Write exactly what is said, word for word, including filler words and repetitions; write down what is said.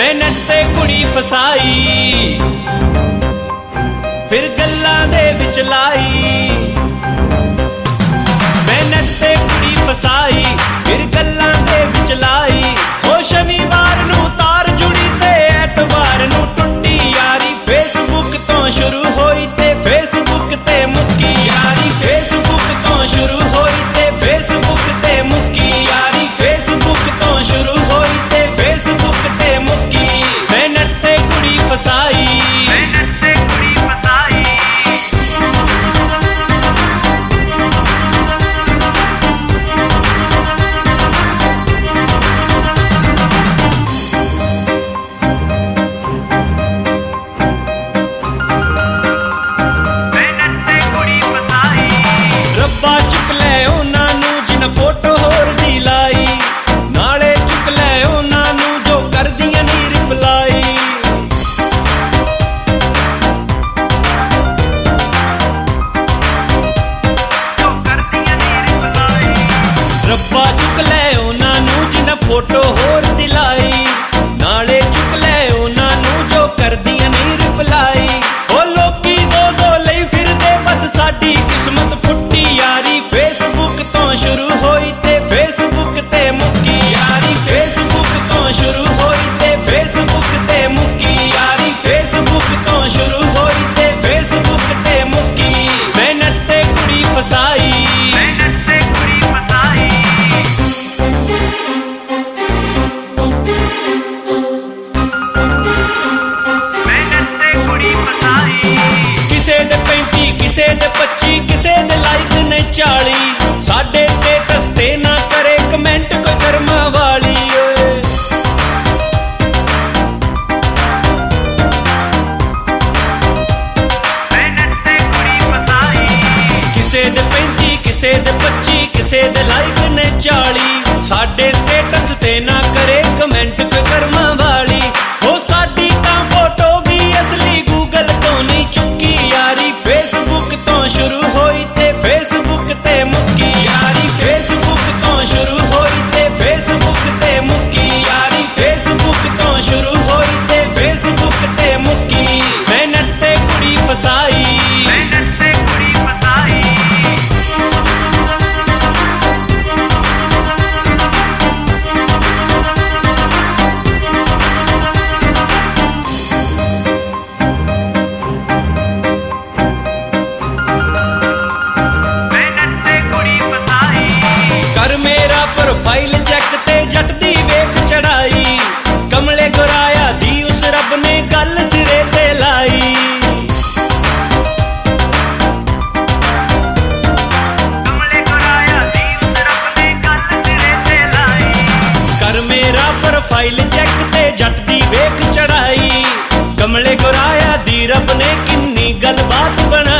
ਮਿਹਨਤ ਤੇ ਕੁੜੀ ਫਸਾਈ, ਫਿਰ ਗੱਲਾਂ ਦੇ ਵਿੱਚ ਲਾਈ। ਮਿਹਨਤ ਤੇ ਕੁੜੀ ਫਸਾਈ, ਫਿਰ ਗੱਲਾਂ ਦੇ ਵਿੱਚ ਲਾਈ। ਉਹ ਸ਼ਨੀਵਾਰ ਨੂੰ ਤਾਰ ਜੁੜੀ ਤੇ ਐਤਵਾਰ ਨੂੰ ਟੁੱਟੀ ਯਾਰੀ। ਫੇਸਬੁੱਕ ਤੋਂ ਸ਼ੁਰੂ ਹੋਈ ਤੇ ਫੇਸਬੁੱਕ ਤੇ ਮੁੱਕੀ ਯਾਰੀ। ਫੇਸਬੁੱਕ ਤੋਂ ਸ਼ੁਰੂ ਹੋਈ ਤੇ ਫੇਸਬੁੱਕ ਤੇ ਮੁੱਕੀ ਯਾਰੀ। ਫੇਸਬੁੱਕ ਤੋਂ ਸ਼ੁਰੂ ਹੋਈ ਤੇ ਫੇਸਬੁੱਕ ਤੇ ਮੁੱਕੀ। ਮਿਹਨਤ ਤੇ ਕੁੜੀ ਫਸਾਈ, ਮਿਹਨਤ ਤੇ ਕੁੜੀ ਫਸਾਈ। ਮਿਹਨਤ ਤੇ ਕੁੜੀ ਫਸਾਈ। ਰੱਬਾ ਚੁੱਕ ਲੈ ਉਹਨਾਂ ਨੂੰ ਜਿਨ੍ਹਾਂ ਫੋਟੋ ਹੋਰ ਦੀ ਲਾਈ, ਨਾਲੇ ਚੁੱਕ ਲੈ ਉਹਨਾਂ ਨੂੰ ਜੋ ਕਰਦੀਆਂ ਨੀ ਰਿਪਲਾਈ। ਜੋ ਕਰਦੀਆਂ ਨੀ ਰਿਪਲਾਈ। ਰੱਬਾ ਚੁੱਕ ਲੈ ਉਹਨਾਂ ਨੂੰ ਜਿਨ੍ਹਾਂ ਫੋਟੋ ਹੋਰ ਦੀ ਲਾਈ, ਨਾਲੇ ਚੁੱਕ ਲੈ ਉਹਨਾਂ ਨੂੰ ਜੋ ਕਰਦੀਆਂ ਨੀ ਰਿਪਲਾਈ। ਉਹ ਲੋਕੀ ਦੋ ਦੋ ਲਈ ਫਿਰਦੇ ਬਸ ਸਾਡੀ ਕਿਸਮਤ ਫੁੱਟੀ ਯਾਰੀ। ਫੇਸਬੁੱਕ ਤੋਂ ਸ਼ੁਰੂ ਹੋਈ ਤੇ ਫੇਸਬੁੱਕ ਤੇ ਮੁੱਕੀ ਯਾਰੀ। ਫੇਸਬੁੱਕ ਤੋਂ ਸ਼ੁਰੂ ਹੋਈ ਤੇ ਫੇਸਬੁੱਕ ਤੇ ਮੁੱਕੀ ਯਾਰੀ। ਫੇਸਬੁੱਕ ਤੋਂ ਸ਼ੁਰੂ ਹੋਈ ਤੇ ਫੇਸਬੁੱਕ ਤੇ ਮੁੱਕੀ। ਮਿਹਨਤ ਤੇ ਕੁੜੀ ਫਸਾਈ, ਮਿਹਨਤ ਤੇ ਕੁੜੀ ਫਸਾਈ। ਮਿਹਨਤ ਤੇ ਕੁੜੀ ਫਸਾਈ। ਕਿਸੇ ਦੇ ਪੈਂਤੀ, ਕਿਸੇ ਦੇ ਪੱਚੀ, ਕਿਸੇ ਦੇ ਲਾਈਕ ਨੇ ਚਾਲੀ। ਸਾਡੇ ਸਟੇਟਸ ਤੇ ਨਾ ਕਰੇ ਕਮੈਂਟ ਕੋਈ ਕਰਮਾਂ ਵਾਲੀ ਓਏ। ਮਿਹਨਤ ਤੇ ਕੁੜੀ ਫਸਾਈ। ਕਿਸੇ ਦੇ ਪੈਂਤੀ, ਕਿਸੇ ਦੇ ਪੱਚੀ, ਕਿਸੇ ਦੇ ਲਾਈਕ ਨੇ ਚਾਲੀ। ਸਾਡੇ ਸਟੇਟਸ ਤੇ ਨਾ ਕਰੇ ਕਮੈਂਟ ਕੋਈ ਕਰਮਾਂ ਵਾਲੀ। ਉਹ ਸਾਡੀ ਤਾਂ ਫੋਟੋ ਵੀ ਅਸਲੀ ਗੂਗਲ ਤੋਂ ਨਹੀਂ ਚੁੱਕੀ ਯਾਰੀ। ਫੇਸਬੁੱਕ ਤੋਂ ਸ਼ੁਰੂ ਹੋਈ ਤੇ ਫੇਸਬੁੱਕ ਤੇ ਮੁੱਕੀ ਯਾਰੀ। ਫੇਸਬੁੱਕ ਤੋਂ ਸ਼ੁਰੂ ਹੋਈ ਤੇ ਫੇਸਬੁੱਕ ਤੇ ਮੁੱਕੀ ਯਾਰੀ। ਫੇਸਬੁੱਕ ਤੋਂ ਸ਼ੁਰੂ ਹੋਈ ਤੇ ਫੇਸਬੁੱਕ ਤੇ ਮੁੱਕੀ। ਮਿਹਨਤ ਤੇ ਕੁੜੀ ਫਸਾਈ, ਮਿਹਨਤ ਤੇ ਕੁੜੀ ਫਸਾਈ। ਮਿਹਨਤ ਤੇ ਕੁੜੀ ਫਸਾਈ। ਕਰ ਮੇਰਾ ਪ੍ਰੋਫਾਈਲ ਚੈੱਕ ਤੇ ਜੱਟ ਦੀ ਵੇਖ ਚੜਾਈ। ਕਮਲੇ ਗੁਰਾਇਆ ਦੀ ਉਸ ਰੱਬ ਨੇ ਗੱਲ ਸਿਰੇ ਤੇ ਲਾਈ। ਕਮਲੇ ਗੁਰਾਇਆ ਦੀ ਉਸ ਰੱਬ ਨੇ ਗੱਲ ਸਿਰੇ ਤੇ ਲਾਈ। ਕਰ ਮੇਰਾ ਪ੍ਰੋਫਾਈਲ ਚੈੱਕ ਤੇ ਜੱਟ ਦੀ ਵੇਖ ਚੜਾਈ। ਕਮਲੇ ਗੁਰਾਇਆ ਦੀ ਰੱਬ ਨੇ ਕਿੰਨੀ ਗੱਲਬਾਤ ਬਣਾ